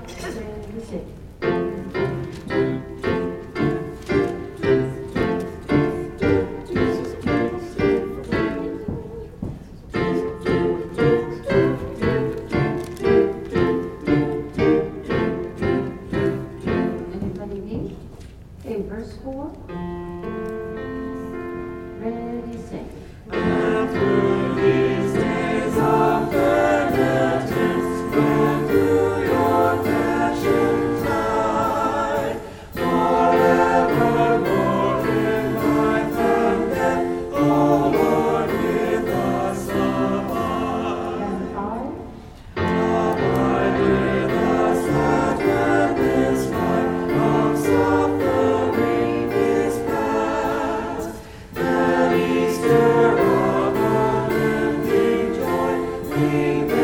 Ready, sing. Anybody need? Okay, verse 4. Ready, sing. After these days of penitence, when through your passions die, forevermore in life and death, O Lord, with us abide. And I. Abide with us that when this life of suffering is past, that Easter of unending joy we may